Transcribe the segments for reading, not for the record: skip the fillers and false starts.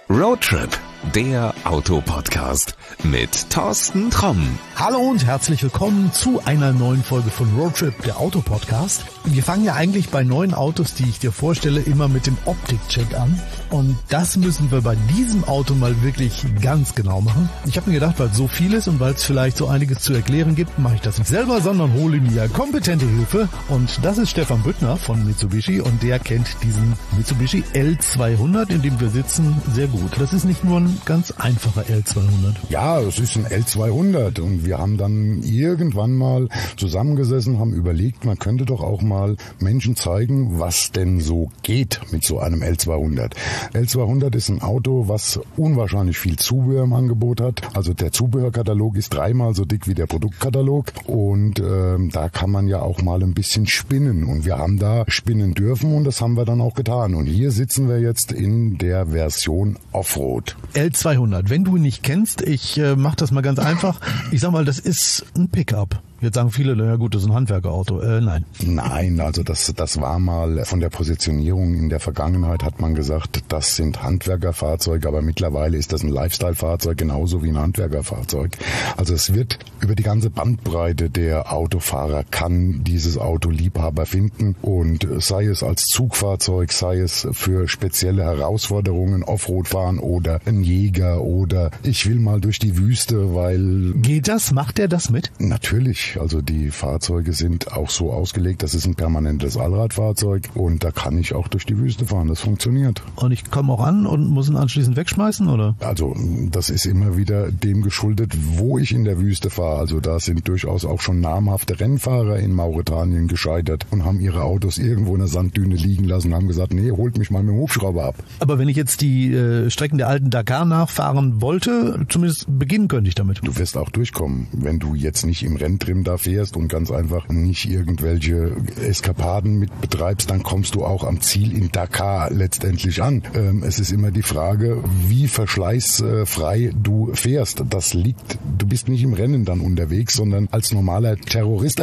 Roadtrip, der Autopodcast mit Thorsten Tromm. Hallo und herzlich willkommen zu einer neuen Folge von Roadtrip, der Autopodcast. Wir fangen ja eigentlich bei neuen Autos, die ich dir vorstelle, immer mit dem Optikcheck an. Und das müssen wir bei diesem Auto mal wirklich ganz genau machen. Ich habe mir gedacht, weil es so viel ist und weil es vielleicht so einiges zu erklären gibt, mache ich das nicht selber, sondern hole mir kompetente Hilfe. Und das ist Stefan Büttner von Mitsubishi und der kennt diesen Mitsubishi L200, in dem wir sitzen, sehr gut. Das ist nicht nur ein ganz einfacher L200. Ja, es ist ein L200 und wir haben dann irgendwann mal zusammengesessen, haben überlegt, man könnte doch auch mal Menschen zeigen, was denn so geht mit so einem L200. L200 ist ein Auto, was unwahrscheinlich viel Zubehör im Angebot hat. Also der Zubehörkatalog ist 3-mal so dick wie der Produktkatalog und da kann man ja auch mal ein bisschen spinnen und wir haben da spinnen dürfen und das haben wir dann auch getan. Und hier sitzen wir jetzt in der Version Offroad. L200, wenn du ihn nicht kennst, ich mache das mal ganz einfach. Ich sag mal, das ist ein Pickup. Jetzt sagen viele, na gut, das ist ein Handwerkerauto. Nein. Nein, also das war mal von der Positionierung in der Vergangenheit hat man gesagt, das sind Handwerkerfahrzeuge, aber mittlerweile ist das ein Lifestyle-Fahrzeug genauso wie ein Handwerkerfahrzeug. Also es wird über die ganze Bandbreite der Autofahrer kann dieses Auto Liebhaber finden und sei es als Zugfahrzeug, sei es für spezielle Herausforderungen, Offroad fahren oder ein Jäger oder ich will mal durch die Wüste, weil... Geht das? Macht er das mit? Natürlich. Also die Fahrzeuge sind auch so ausgelegt, das ist ein permanentes Allradfahrzeug und da kann ich auch durch die Wüste fahren, das funktioniert. Und ich komme auch an und muss ihn anschließend wegschmeißen, oder? Also das ist immer wieder dem geschuldet, wo ich in der Wüste fahre. Also da sind durchaus auch schon namhafte Rennfahrer in Mauretanien gescheitert und haben ihre Autos irgendwo in der Sanddüne liegen lassen und haben gesagt, nee, holt mich mal mit dem Hubschrauber ab. Aber wenn ich jetzt die Strecken der alten Dakar nachfahren wollte, zumindest beginnen könnte ich damit. Du wirst auch durchkommen, wenn du jetzt nicht im Renntrim da fährst und ganz einfach nicht irgendwelche Eskapaden mit betreibst, dann kommst du auch am Ziel in Dakar letztendlich an. Es ist immer die Frage, wie verschleißfrei du fährst. Du bist nicht im Rennen dann unterwegs, sondern als normaler Tourist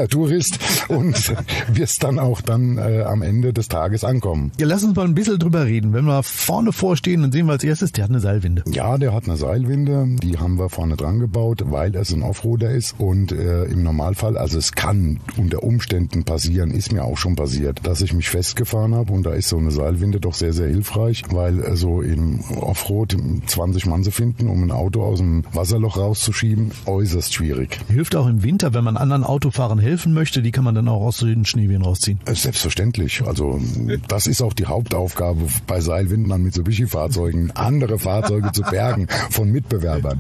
und wirst dann auch am Ende des Tages ankommen. Ja, lass uns mal ein bisschen drüber reden. Wenn wir vorne vorstehen, dann sehen wir als erstes, der hat eine Seilwinde. Ja, der hat eine Seilwinde. Die haben wir vorne dran gebaut, weil es ein Offroader ist und im Normalfall, also es kann unter Umständen passieren, ist mir auch schon passiert, dass ich mich festgefahren habe und da ist so eine Seilwinde doch sehr, sehr hilfreich, weil so im Offroad 20 Mann zu finden, um ein Auto aus dem Wasserloch rauszuschieben, äußerst schwierig. Hilft auch im Winter, wenn man anderen Autofahrern helfen möchte, die kann man dann auch aus den Schneewehen rausziehen. Selbstverständlich, also das ist auch die Hauptaufgabe bei Seilwinden an Mitsubishi-Fahrzeugen, andere Fahrzeuge zu bergen von Mitbewerbern.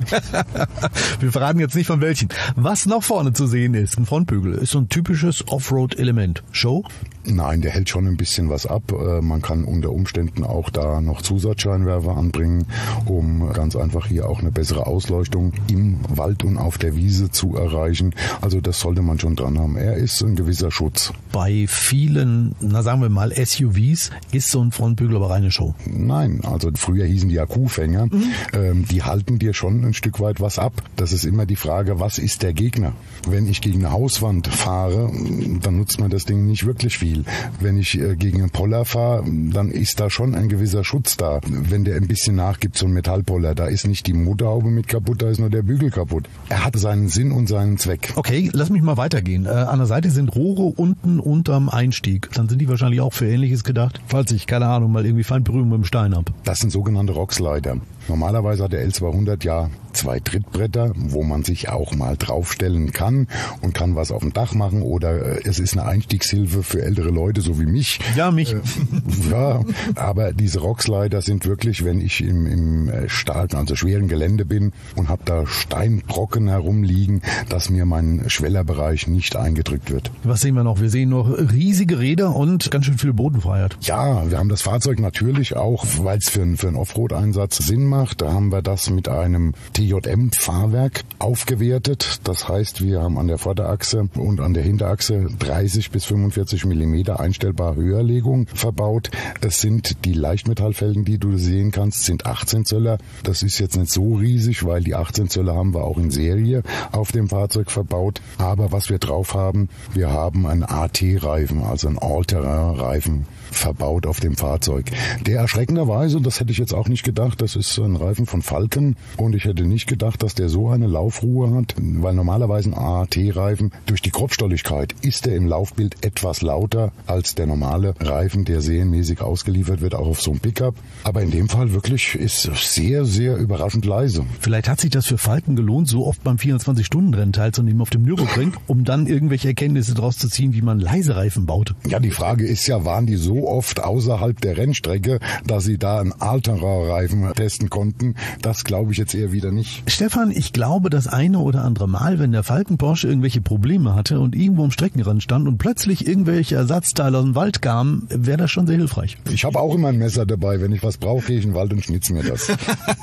Wir verraten jetzt nicht von welchen. Was noch vorne zu sehen ist, ein Frontbügel, ist so ein typisches Offroad-Element. Show? Nein, der hält schon ein bisschen was ab. Man kann unter Umständen auch da noch Zusatzscheinwerfer anbringen, um ganz einfach hier auch eine bessere Ausleuchtung im Wald und auf der Wiese zu erreichen. Also das sollte man schon dran haben. Er ist ein gewisser Schutz. Bei vielen, sagen wir mal SUVs, ist so ein Frontbügel aber reine Show. Nein, also früher hießen die ja Kuhfänger. Die halten dir schon ein Stück weit was ab. Das ist immer die Frage, was ist der Gegner? Wenn ich gegen eine Hauswand fahre, dann nutzt man das Ding nicht wirklich viel. Wenn ich gegen einen Poller fahre, dann ist da schon ein gewisser Schutz da. Wenn der ein bisschen nachgibt, so ein Metallpoller, da ist nicht die Motorhaube mit kaputt, da ist nur der Bügel kaputt. Er hat seinen Sinn und seinen Zweck. Okay, lass mich mal weitergehen. An der Seite sind Rohre unten unterm Einstieg. Dann sind die wahrscheinlich auch für Ähnliches gedacht, falls ich, keine Ahnung, mal irgendwie Feinberührung mit dem Stein habe. Das sind sogenannte Rockslider. Normalerweise hat der L200 ja 2 Trittbretter, wo man sich auch mal draufstellen kann und kann was auf dem Dach machen oder es ist eine Einstiegshilfe für ältere Leute, so wie mich. Ja, mich. Ja, aber diese Rockslider sind wirklich, wenn ich im starken, also schweren Gelände bin und habe da Steinbrocken herumliegen, dass mir mein Schwellerbereich nicht eingedrückt wird. Was sehen wir noch? Wir sehen noch riesige Räder und ganz schön viel Bodenfreiheit. Ja, wir haben das Fahrzeug natürlich auch, weil es für einen Offroad-Einsatz Sinn macht. Da haben wir das mit einem TJM-Fahrwerk aufgewertet. Das heißt, wir haben an der Vorderachse und an der Hinterachse 30 bis 45 mm Meter einstellbare Höherlegung verbaut. Es sind die Leichtmetallfelgen, die du sehen kannst, sind 18 Zöller. Das ist jetzt nicht so riesig, weil die 18 Zöller haben wir auch in Serie auf dem Fahrzeug verbaut. Aber was wir drauf haben, wir haben einen AT-Reifen, also einen All-Terrain-Reifen verbaut auf dem Fahrzeug. Der erschreckenderweise, das hätte ich jetzt auch nicht gedacht, das ist ein Reifen von Falken und ich hätte nicht gedacht, dass der so eine Laufruhe hat, weil normalerweise ein AT-Reifen durch die Grobstolligkeit ist der im Laufbild etwas lauter als der normale Reifen, der serienmäßig ausgeliefert wird, auch auf so einem Pickup. Aber in dem Fall wirklich ist sehr, sehr überraschend leise. Vielleicht hat sich das für Falken gelohnt, so oft beim 24-Stunden-Rennen teilzunehmen auf dem Nürburgring, um dann irgendwelche Erkenntnisse daraus zu ziehen, wie man leise Reifen baut. Ja, die Frage ist ja, waren die so oft außerhalb der Rennstrecke, dass sie da einen All-Terrain-Reifen testen konnten? Das glaube ich jetzt eher wieder nicht. Stefan, ich glaube, das eine oder andere Mal, wenn der Falken Porsche irgendwelche Probleme hatte und irgendwo am Streckenrand stand und plötzlich irgendwelche Ersatzteile aus dem Wald kamen, wäre das schon sehr hilfreich. Ich habe auch immer ein Messer dabei. Wenn ich was brauche, gehe ich in den Wald und schnitze mir das.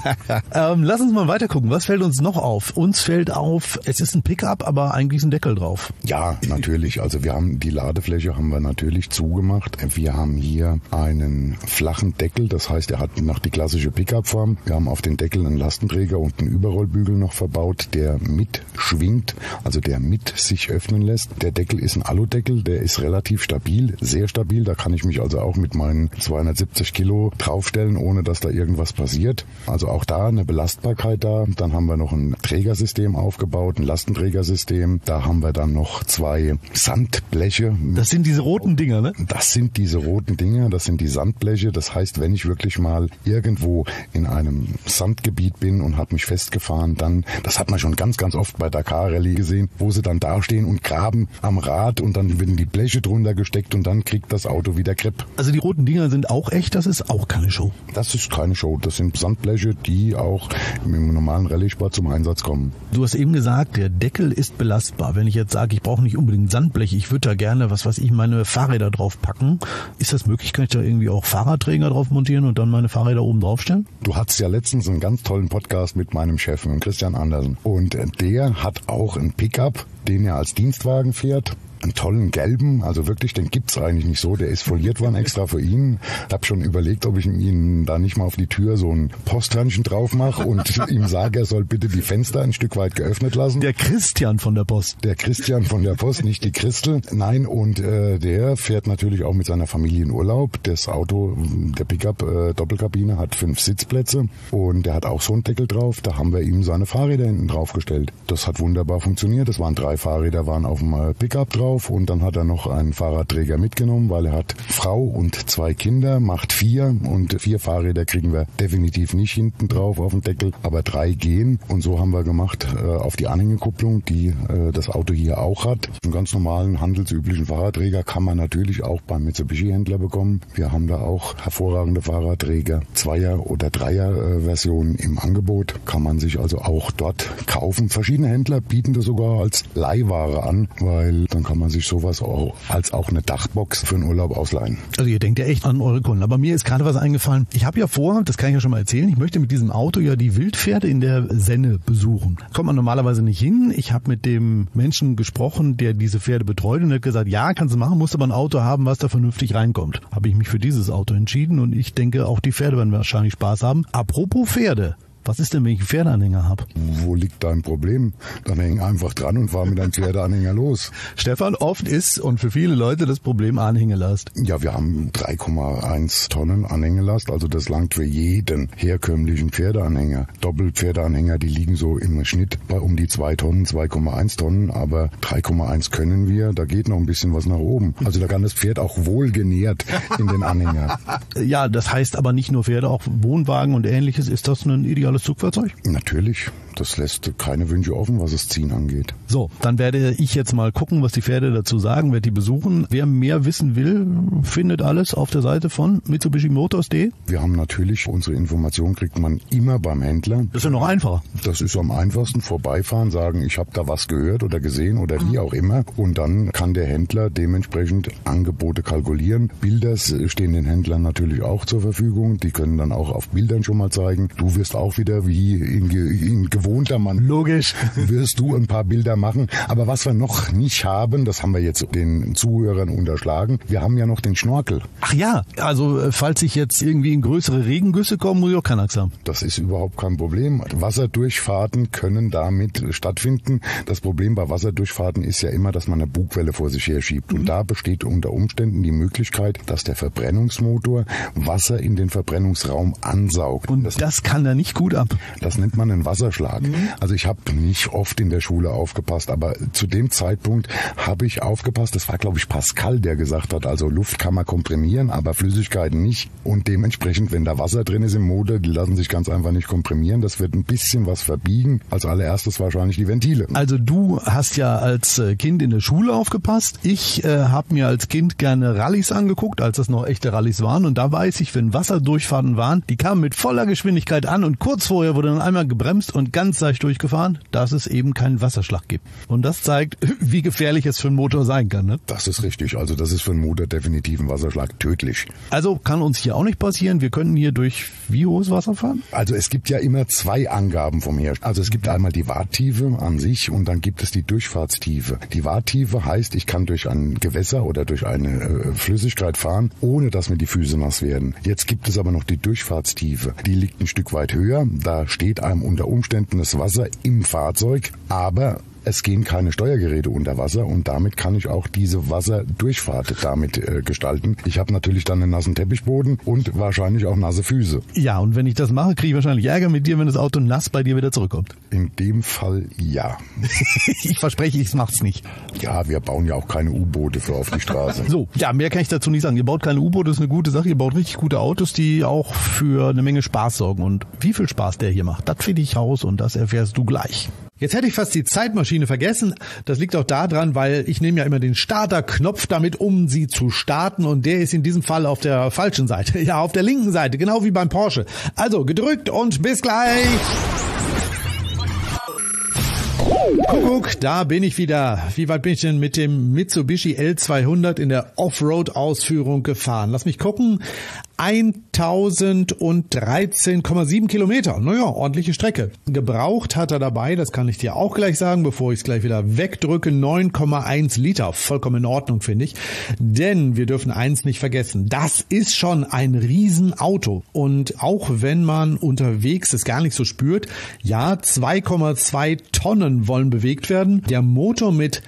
Lass uns mal weiter gucken. Was fällt uns noch auf? Uns fällt auf, es ist ein Pickup, aber eigentlich ist ein Deckel drauf. Ja, natürlich. Also wir haben die Ladefläche haben wir natürlich zugemacht. Wir haben hier einen flachen Deckel, das heißt, er hat noch die klassische Pickup-Form. Wir haben auf den Deckel einen Lastenträger und einen Überrollbügel noch verbaut, der mitschwingt, also der mit sich öffnen lässt. Der Deckel ist ein Aludeckel, der ist relativ stabil, sehr stabil. Da kann ich mich also auch mit meinen 270 Kilo draufstellen, ohne dass da irgendwas passiert. Also auch da eine Belastbarkeit da. Dann haben wir noch ein Trägersystem aufgebaut, ein Lastenträgersystem. Da haben wir dann noch 2 Sandbleche. Das sind diese roten Dinger, ne? Das sind diese roten Dinger, das sind die Sandbleche. Das heißt, wenn ich wirklich mal irgendwo in einem Sandgebiet bin und habe mich festgefahren, dann, das hat man schon ganz, ganz oft bei Dakar Rallye gesehen, wo sie dann dastehen und graben am Rad und dann werden die Bleche drunter gesteckt und dann kriegt das Auto wieder Grip. Also die roten Dinger sind auch echt, das ist auch keine Show. Das ist keine Show, das sind Sandbleche, die auch im normalen Rallye-Sport zum Einsatz kommen. Du hast eben gesagt, der Deckel ist belastbar. Wenn ich jetzt sage, ich brauche nicht unbedingt Sandblech, ich würde da gerne, meine Fahrräder drauf packen. Ist das möglich? Kann ich da irgendwie auch Fahrradträger drauf montieren und dann meine Fahrräder oben drauf stellen? Du hattest ja letztens einen ganz tollen Podcast mit meinem Chef, mit Christian Andersen. Und der hat auch einen Pickup, den er als Dienstwagen fährt. Einen tollen gelben, also wirklich, den gibt's eigentlich nicht so, der ist foliert worden extra für ihn. Ich habe schon überlegt, ob ich ihm da nicht mal auf die Tür so ein Posthörnchen drauf mache und ihm sage, er soll bitte die Fenster ein Stück weit geöffnet lassen. Der Christian von der Post. Der Christian von der Post, nicht die Christel. Nein, und der fährt natürlich auch mit seiner Familie in Urlaub. Das Auto, der Pickup, Doppelkabine, hat 5 Sitzplätze und der hat auch so einen Deckel drauf. Da haben wir ihm seine Fahrräder hinten draufgestellt. Das hat wunderbar funktioniert. Das waren 3 Fahrräder, waren auf dem Pickup drauf. Und dann hat er noch einen Fahrradträger mitgenommen, weil er hat Frau und 2 Kinder, macht 4 und 4 Fahrräder kriegen wir definitiv nicht hinten drauf auf dem Deckel, aber 3 gehen und so haben wir gemacht auf die Anhängekupplung, die das Auto hier auch hat. Einen ganz normalen, handelsüblichen Fahrradträger kann man natürlich auch beim Mitsubishi-Händler bekommen. Wir haben da auch hervorragende Fahrradträger, 2er- oder 3er-Versionen im Angebot, kann man sich also auch dort kaufen. Verschiedene Händler bieten das sogar als Leihware an, weil dann kann man sich sowas auch als auch eine Dachbox für einen Urlaub ausleihen. Also ihr denkt ja echt an eure Kunden. Aber mir ist gerade was eingefallen. Ich habe ja vor, das kann ich ja schon mal erzählen, ich möchte mit diesem Auto ja die Wildpferde in der Senne besuchen. Kommt man normalerweise nicht hin. Ich habe mit dem Menschen gesprochen, der diese Pferde betreut und hat gesagt, ja, kannst du machen, musst aber ein Auto haben, was da vernünftig reinkommt. Habe ich mich für dieses Auto entschieden und ich denke, auch die Pferde werden wahrscheinlich Spaß haben. Apropos Pferde. Was ist denn, wenn ich einen Pferdeanhänger habe? Wo liegt dein Problem? Dann häng einfach dran und fahr mit einem Pferdeanhänger los. Stefan, oft ist und für viele Leute das Problem Anhängelast. Ja, wir haben 3,1 Tonnen Anhängelast, also das langt für jeden herkömmlichen Pferdeanhänger. Doppelpferdeanhänger, die liegen so im Schnitt bei um die 2 Tonnen, 2,1 Tonnen, aber 3,1 können wir, da geht noch ein bisschen was nach oben. Also da kann das Pferd auch wohlgenährt in den Anhänger. Ja, das heißt aber nicht nur Pferde, auch Wohnwagen und Ähnliches. Ist das ein ideales Zugfahrzeug? Natürlich. Das lässt keine Wünsche offen, was das Ziehen angeht. So, dann werde ich jetzt mal gucken, was die Pferde dazu sagen, werde die besuchen. Wer mehr wissen will, findet alles auf der Seite von MitsubishiMotors.de. Wir haben natürlich, unsere Informationen kriegt man immer beim Händler. Das ist ja noch einfacher. Das ist am einfachsten, vorbeifahren, sagen, ich habe da was gehört oder gesehen oder wie auch immer. Und dann kann der Händler dementsprechend Angebote kalkulieren. Bilder stehen den Händlern natürlich auch zur Verfügung. Die können dann auch auf Bildern schon mal zeigen. Du wirst auch wieder wie in gewohnter gewohnter Mann. Logisch. Wirst du ein paar Bilder machen. Aber was wir noch nicht haben, das haben wir jetzt den Zuhörern unterschlagen, wir haben ja noch den Schnorkel. Ach ja, also falls ich jetzt irgendwie in größere Regengüsse komme, muss ich auch keinen Angst haben. Das ist überhaupt kein Problem. Wasserdurchfahrten können damit stattfinden. Das Problem bei Wasserdurchfahrten ist ja immer, dass man eine Bugwelle vor sich her schiebt. Und da besteht unter Umständen die Möglichkeit, dass der Verbrennungsmotor Wasser in den Verbrennungsraum ansaugt. Und das kann er nicht gut ab. Das nennt man einen Wasserschlag. Also ich habe nicht oft in der Schule aufgepasst, aber zu dem Zeitpunkt habe ich aufgepasst. Das war, glaube ich, Pascal, der gesagt hat, also Luft kann man komprimieren, aber Flüssigkeiten nicht. Und dementsprechend, wenn da Wasser drin ist im Motor, die lassen sich ganz einfach nicht komprimieren. Das wird ein bisschen was verbiegen. Als allererstes wahrscheinlich die Ventile. Also du hast ja als Kind in der Schule aufgepasst. Ich habe mir als Kind gerne Rallyes angeguckt, als das noch echte Rallyes waren. Und da weiß ich, wenn Wasserdurchfahrten waren, die kamen mit voller Geschwindigkeit an und kurz vorher wurde dann einmal gebremst und ganz leicht durchgefahren, dass es eben keinen Wasserschlag gibt. Und das zeigt, wie gefährlich es für einen Motor sein kann. Ne? Das ist richtig. Also das ist für einen Motor definitiv ein Wasserschlag tödlich. Also kann uns hier auch nicht passieren. Wir können hier durch wie hohes Wasser fahren? Also es gibt ja immer zwei Angaben vom Hersteller. Also es gibt einmal die Warttiefe an sich und dann gibt es die Durchfahrtstiefe. Die Warttiefe heißt, ich kann durch ein Gewässer oder durch eine Flüssigkeit fahren, ohne dass mir die Füße nass werden. Jetzt gibt es aber noch die Durchfahrtstiefe. Die liegt ein Stück weit höher. Da steht einem unter Umständen das Wasser im Fahrzeug, aber es gehen keine Steuergeräte unter Wasser und damit kann ich auch diese Wasserdurchfahrt damit gestalten. Ich habe natürlich dann einen nassen Teppichboden und wahrscheinlich auch nasse Füße. Ja, und wenn ich das mache, kriege ich wahrscheinlich Ärger mit dir, wenn das Auto nass bei dir wieder zurückkommt. In dem Fall ja. Ich verspreche, ich mach's nicht. Ja, wir bauen ja auch keine U-Boote für auf die Straße. So, ja, mehr kann ich dazu nicht sagen. Ihr baut keine U-Boote, das ist eine gute Sache. Ihr baut richtig gute Autos, die auch für eine Menge Spaß sorgen. Und wie viel Spaß der hier macht, das finde ich raus und das erfährst du gleich. Jetzt hätte ich fast die Zeitmaschine vergessen. Das liegt auch daran, weil ich nehme ja immer den Starterknopf damit, um sie zu starten. Und der ist in diesem Fall auf der falschen Seite. Ja, auf der linken Seite, genau wie beim Porsche. Also gedrückt und bis gleich. Kuckuck, da bin ich wieder. Wie weit bin ich denn mit dem Mitsubishi L200 in der Offroad-Ausführung gefahren? Lass mich gucken. 1013,7 Kilometer. Naja, ordentliche Strecke. Gebraucht hat er dabei, das kann ich dir auch gleich sagen, bevor ich es gleich wieder wegdrücke, 9,1 Liter. Vollkommen in Ordnung, finde ich. Denn wir dürfen eins nicht vergessen. Das ist schon ein Riesenauto. Und auch wenn man unterwegs es gar nicht so spürt, ja, 2,2 Tonnen wollen bewegt werden. Der Motor mit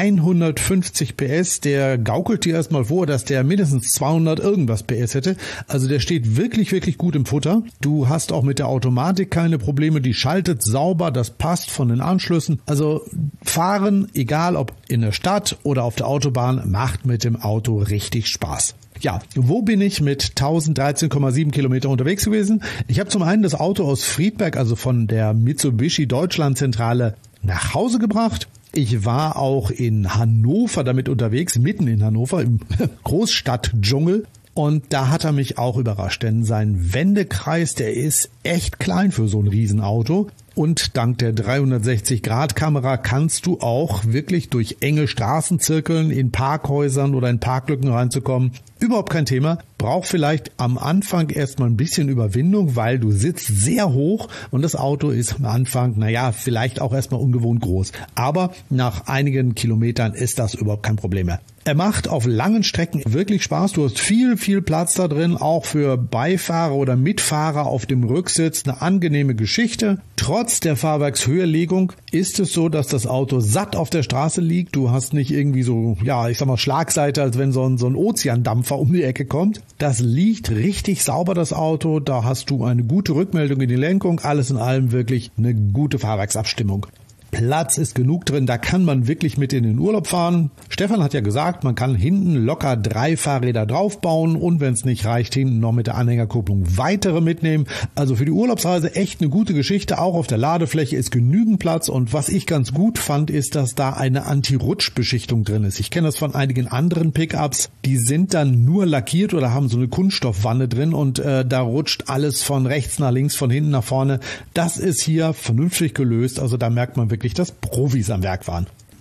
150 PS, der gaukelt dir erstmal vor, dass der mindestens 200 irgendwas PS hätte. Also der steht wirklich, wirklich gut im Futter. Du hast auch mit der Automatik keine Probleme. Die schaltet sauber, das passt von den Anschlüssen. Also fahren, egal ob in der Stadt oder auf der Autobahn, macht mit dem Auto richtig Spaß. Ja, wo bin ich mit 1013,7 Kilometer unterwegs gewesen? Ich habe zum einen das Auto aus Friedberg, also von der Mitsubishi Deutschlandzentrale, nach Hause gebracht. Ich war auch in Hannover damit unterwegs, mitten in Hannover, im Großstadtdschungel. Und da hat er mich auch überrascht, denn sein Wendekreis, der ist echt klein für so ein Riesenauto. Und dank der 360-Grad-Kamera kannst du auch wirklich durch enge Straßen zirkeln, in Parkhäusern oder in Parklücken reinzukommen. Überhaupt kein Thema. Braucht vielleicht am Anfang erstmal ein bisschen Überwindung, weil du sitzt sehr hoch und das Auto ist am Anfang, vielleicht auch erstmal ungewohnt groß. Aber nach einigen Kilometern ist das überhaupt kein Problem mehr. Er macht auf langen Strecken wirklich Spaß. Du hast viel, viel Platz da drin, auch für Beifahrer oder Mitfahrer auf dem Rücksitz. Eine angenehme Geschichte. Trotz der Fahrwerkshöherlegung ist es so, dass das Auto satt auf der Straße liegt. Du hast nicht irgendwie so, Schlagseite, als wenn so ein Ozeandampfer um die Ecke kommt. Das liegt richtig sauber, das Auto. Da hast du eine gute Rückmeldung in die Lenkung. Alles in allem wirklich eine gute Fahrwerksabstimmung. Platz ist genug drin, da kann man wirklich mit in den Urlaub fahren. Stefan hat ja gesagt, man kann hinten locker 3 Fahrräder draufbauen und wenn es nicht reicht, hinten noch mit der Anhängerkupplung weitere mitnehmen. Also für die Urlaubsreise echt eine gute Geschichte. Auch auf der Ladefläche ist genügend Platz und was ich ganz gut fand, ist, dass da eine Anti-Rutsch-Beschichtung drin ist. Ich kenne das von einigen anderen Pickups, die sind dann nur lackiert oder haben so eine Kunststoffwanne drin und da rutscht alles von rechts nach links, von hinten nach vorne. Das ist hier vernünftig gelöst, also da merkt man wirklich, dass Profis am Werk waren.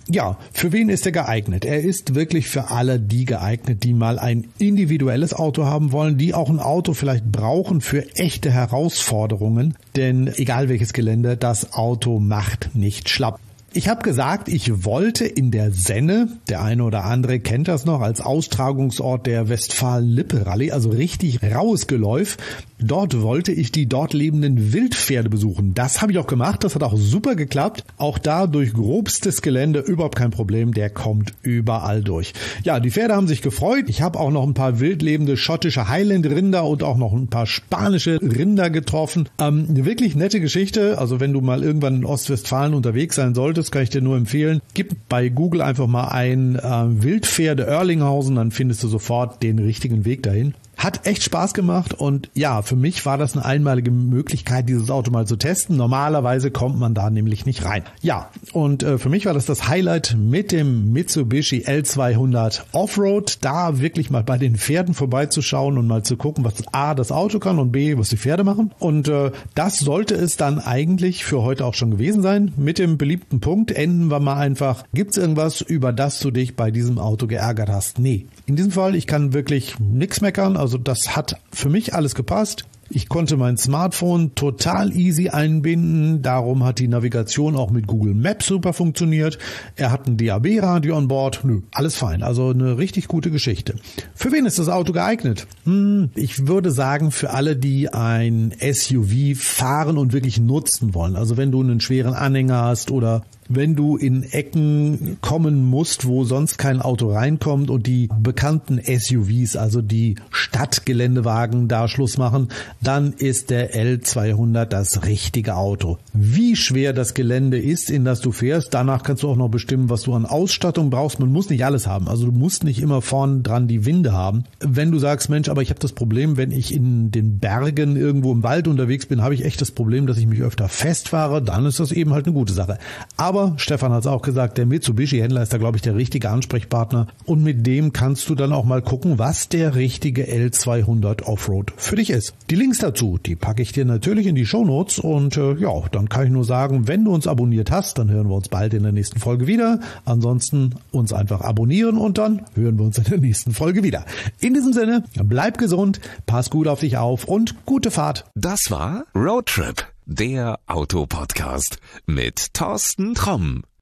Ja, für wen ist er geeignet? Er ist wirklich für alle die geeignet, die mal ein individuelles Auto haben wollen, die auch ein Auto vielleicht brauchen für echte Herausforderungen. Denn egal welches Gelände, das Auto macht nicht schlapp. Ich habe gesagt, ich wollte in der Senne, der eine oder andere kennt das noch, als Austragungsort der Westfalen-Lippe-Rallye, also richtig raues Geläuf. Dort wollte ich die dort lebenden Wildpferde besuchen. Das habe ich auch gemacht, das hat auch super geklappt. Auch da durch grobstes Gelände überhaupt kein Problem, der kommt überall durch. Ja, die Pferde haben sich gefreut. Ich habe auch noch ein paar wildlebende schottische Highland-Rinder und auch noch ein paar spanische Rinder getroffen. Eine wirklich nette Geschichte. Also wenn du mal irgendwann in Ostwestfalen unterwegs sein solltest, kann ich dir nur empfehlen, gib bei Google einfach mal ein Wildpferde Oerlinghausen, dann findest du sofort den richtigen Weg dahin. Hat echt Spaß gemacht und ja, für mich war das eine einmalige Möglichkeit, dieses Auto mal zu testen. Normalerweise kommt man da nämlich nicht rein. Ja, und für mich war das Highlight mit dem Mitsubishi L200 Offroad, da wirklich mal bei den Pferden vorbeizuschauen und mal zu gucken, was A, das Auto kann und B, was die Pferde machen. Und das sollte es dann eigentlich für heute auch schon gewesen sein. Mit dem beliebten Punkt enden wir mal einfach. Gibt's irgendwas, über das du dich bei diesem Auto geärgert hast? Nee. In diesem Fall, ich kann wirklich nichts meckern. Also das hat für mich alles gepasst. Ich konnte mein Smartphone total easy einbinden, darum hat die Navigation auch mit Google Maps super funktioniert. Er hat ein DAB-Radio an Bord, alles fein, also eine richtig gute Geschichte. Für wen ist das Auto geeignet? Ich würde sagen, für alle, die ein SUV fahren und wirklich nutzen wollen. Also wenn du einen schweren Anhänger hast oder wenn du in Ecken kommen musst, wo sonst kein Auto reinkommt und die bekannten SUVs, also die Stadtgeländewagen, da Schluss machen, dann ist der L200 das richtige Auto. Wie schwer das Gelände ist, in das du fährst, danach kannst du auch noch bestimmen, was du an Ausstattung brauchst. Man muss nicht alles haben, also du musst nicht immer vorn dran die Winde haben. Wenn du sagst, Mensch, aber ich habe das Problem, wenn ich in den Bergen irgendwo im Wald unterwegs bin, habe ich echt das Problem, dass ich mich öfter festfahre, dann ist das eben halt eine gute Sache. Aber Stefan hat es auch gesagt, der Mitsubishi-Händler ist da, glaube ich, der richtige Ansprechpartner. Und mit dem kannst du dann auch mal gucken, was der richtige L200 Offroad für dich ist. Die Links dazu, die packe ich dir natürlich in die Shownotes. Und ja, dann kann ich nur sagen, wenn du uns abonniert hast, dann hören wir uns bald in der nächsten Folge wieder. Ansonsten uns einfach abonnieren und dann hören wir uns in der nächsten Folge wieder. In diesem Sinne, bleib gesund, pass gut auf dich auf und gute Fahrt. Das war Roadtrip, der Autopodcast mit Thorsten Tromm.